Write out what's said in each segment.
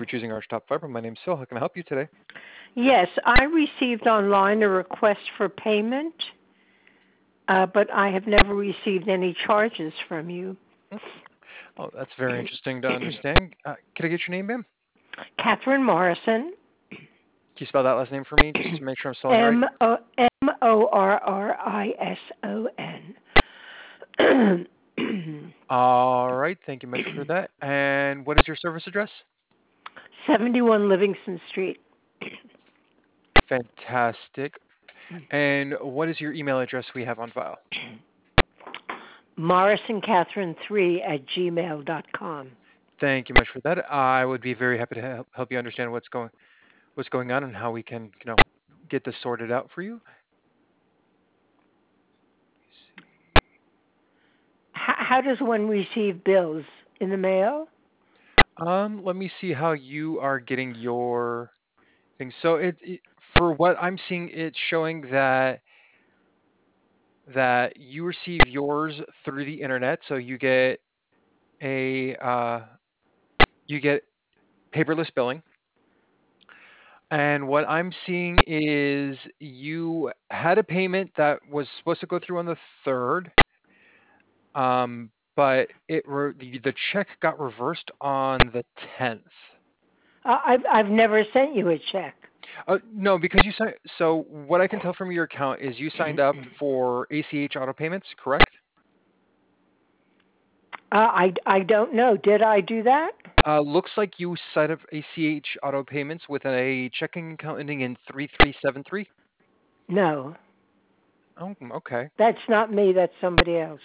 for choosing Arch Top Fiber. My name's Phil. How can I help you today? Yes, I received online a request for payment, but I have never received any charges from you. Hmm. Oh, that's very interesting to understand. Can I get your name, ma'am? Catherine Morrison, Can you spell that last name for me just to make sure I'm spelling right? Morrison. All right. Thank you much for that. And what is your service address? 71 Livingston Street. Fantastic. And what is your email address we have on file? MorrisonCatherine3@gmail.com. Thank you much for that. I would be very happy to help you understand what's going on and how we can, get this sorted out for you. How does one receive bills? In the mail? Let me see how you are getting your thing. So for what I'm seeing, it's showing that you receive yours through the internet. So a uh, you get paperless billing. And what I'm seeing is you had a payment that was supposed to go through on the 3rd, but the check got reversed on the 10th. I've never sent you a check. No, because you signed. So what I can tell from your account is you signed up for ACH auto payments, correct? I don't know. Did I do that? Looks like you signed up ACH auto payments with a checking account ending in 3373. No. Oh, okay. That's not me. That's somebody else.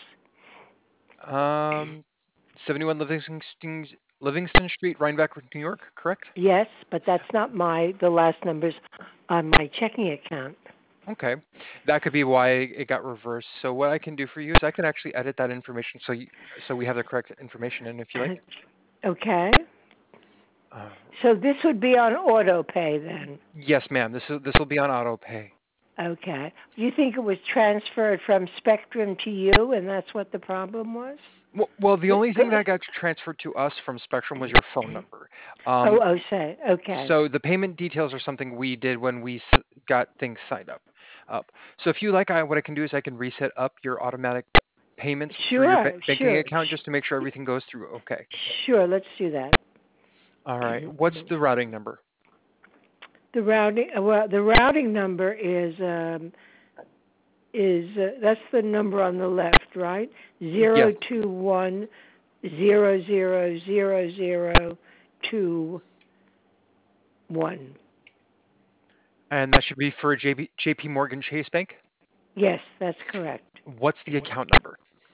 71 Livingston Street, Rhinebeck, New York, correct? Yes, but that's not the last numbers on my checking account. Okay, that could be why it got reversed. So what I can do for you is I can actually edit that information so we have the correct information in, if you like. Okay. Uh, So this would be on auto pay then. yes, ma'am. This will be on auto pay. Okay. Do you think it was transferred from Spectrum to you, and that's what the problem was? Well, the only thing that got transferred to us from Spectrum was your phone number. Okay. So the payment details are something we did when we got things signed up. So if you like, what I can do is I can reset up your automatic payments through your banking Sure. account just to make sure everything goes through okay. Sure, let's do that. All right. What's the routing number? The routing number is that's the number on the left, right? Yes. 021000021. And that should be for JP Morgan Chase Bank? Yes, that's correct. What's the account number?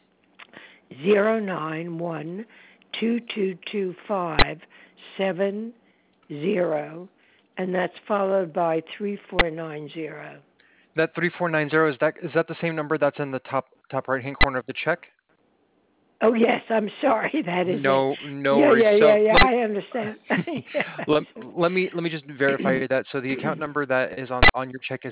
091222570, and that's followed by 3490. That 3490, is that the same number that's in the top right hand corner of the check? Oh yes, I'm sorry. That is No, it. no worries. Yeah. I understand. Yes. Let me just verify that. So the account number that is on your check is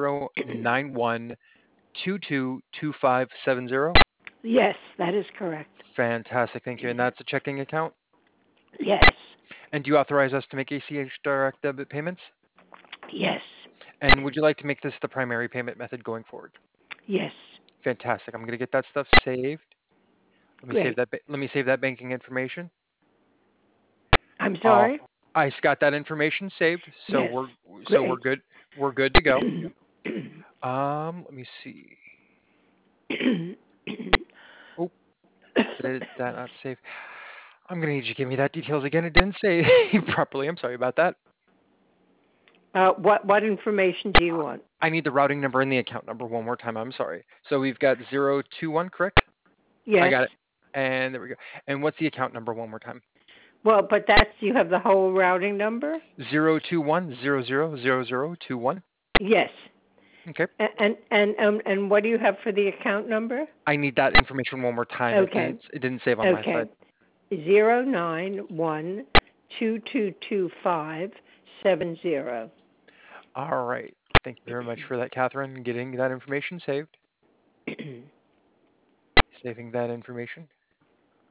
091222570. Yes, that is correct. Fantastic, thank you. And that's a checking account. Yes. And do you authorize us to make ACH direct debit payments? Yes. And would you like to make this the primary payment method going forward? Yes. Fantastic. I'm going to get that stuff saved. Great. Let me save that banking information. I'm sorry? I got that information saved, so Yes. we're Great. good. We're good to go. Let me see. Oh, did that not save? I'm gonna need you to give me that details again. It didn't say properly. I'm sorry about that. What information do you want? I need the routing number and the account number one more time. I'm sorry. So we've got 021, correct? I Yes. got it. And there we go. And what's the account number one more time? Well, but you have the whole routing number? 021000021. Yes. Okay. And what do you have for the account number? I need that information one more time. Okay. It didn't save on my side. 091222570. All right. Thank you very much for that, Catherine, getting that information saved. Saving that information.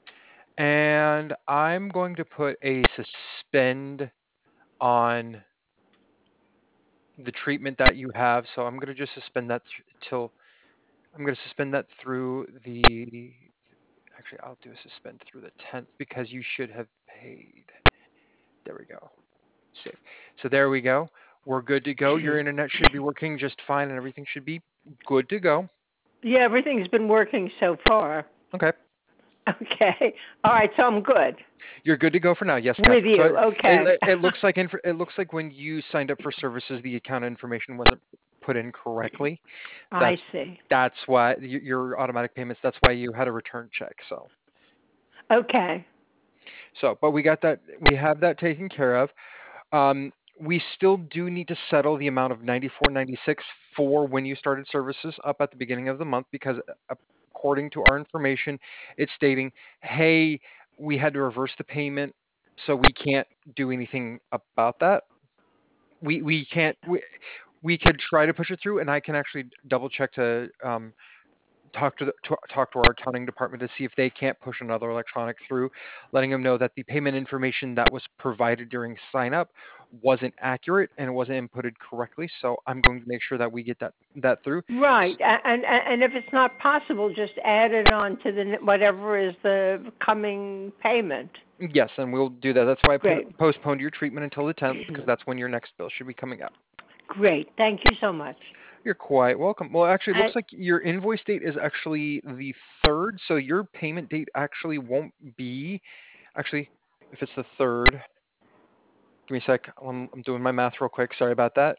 And I'm going to put a suspend on the treatment that you have. So I'm going to just suspend that till I'm going to suspend that through the. Actually, I'll do a suspend through the 10th because you should have paid. There we go. Save. So there we go. We're good to go. Your internet should be working just fine and everything should be good to go. Yeah, everything's been working so far. Okay. Okay. All right, so I'm good. You're good to go for now. Yes, With Catherine. you. So Okay. it looks like it looks like when you signed up for services, the account information wasn't put in correctly. I see. That's why your automatic payments. That's why you had a return check. So. Okay. So, but we got that. We have that taken care of. We still do need to settle the amount of $94.96 for when you started services up at the beginning of the month because according to our information, it's stating, hey, we had to reverse the payment, so we can't do anything about that. We can't. We could try to push it through, and I can actually double check to talk to our accounting department to see if they can't push another electronic through, letting them know that the payment information that was provided during sign up wasn't accurate and it wasn't inputted correctly. So I'm going to make sure that we get that through. Right, and if it's not possible, just add it on to the whatever is the coming payment. Yes, and we'll do that. That's why I Great. postponed your treatment until the 10th because that's when your next bill should be coming up. Great. Thank you so much. You're quite welcome. Well, actually, it looks like your invoice date is actually the 3rd, so your payment date actually won't be. Actually, if it's the 3rd, give me a sec. I'm doing my math real quick. Sorry about that.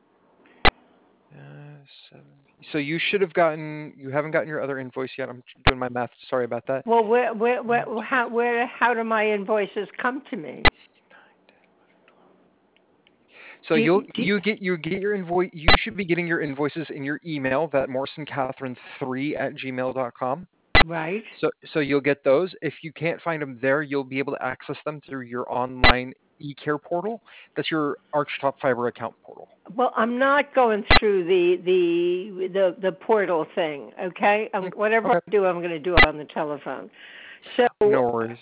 So you should have gotten. You haven't gotten your other invoice yet. I'm doing my math. Sorry about that. Well, how do my invoices come to me? So you get your invoice. You should be getting your invoices in your email, that morrisoncatherine3@gmail.com. Right. So you'll get those. If you can't find them there, you'll be able to access them through your online eCare portal. That's your Archtop Fiber account portal. Well, I'm not going through the portal thing. Okay. Whatever Okay. I do, I'm going to do it on the telephone. So No worries.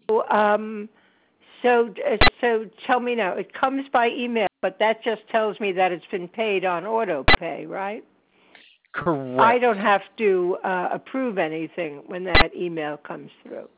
So tell me now. It comes by email, but that just tells me that it's been paid on auto pay, right? Correct. I don't have to approve anything when that email comes through.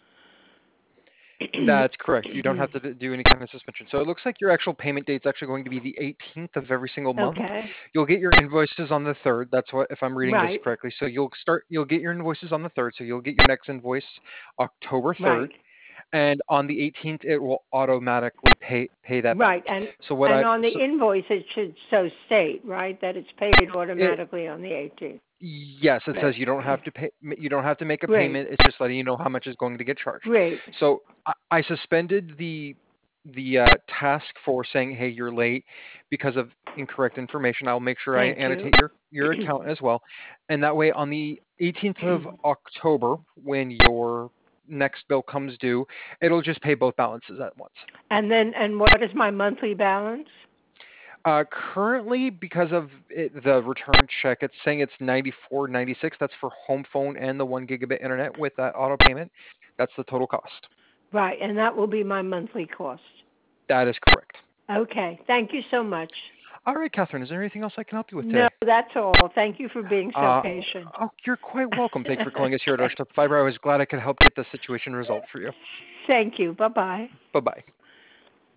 That's correct. You don't have to do any kind of suspension. So it looks like your actual payment date is actually going to be the 18th of every single month. Okay. You'll get your invoices on the 3rd. That's what, if I'm reading Right. this correctly. So you'll get your invoices on the 3rd. So you'll get your next invoice October 3rd. Right. And on the 18th, it will automatically pay that right. back. And so on the invoice, it should state, right, that it's paid automatically on the 18th. Yes, it says you don't have to pay. You don't have to make a payment. It's just letting you know how much is going to get charged. Great. So I suspended the task for saying, hey, you're late because of incorrect information. I'll make sure I annotate your account as well, and that way on the 18th of October, when your next bill comes due, it'll just pay both balances at once. And what is my monthly balance? Currently, because of the return check, it's saying it's $94.96. That's for home phone and the 1 gigabit internet with that auto payment. That's the total cost. Right, and that will be my monthly cost. That is correct. Okay, thank you so much. All right, Catherine, is there anything else I can help you with today? No, that's all. Thank you for being so patient. Oh, you're quite welcome. Thanks for calling us here at Archtop Fiber. I was glad I could help get the situation resolved for you. Thank you. Bye-bye. Bye-bye.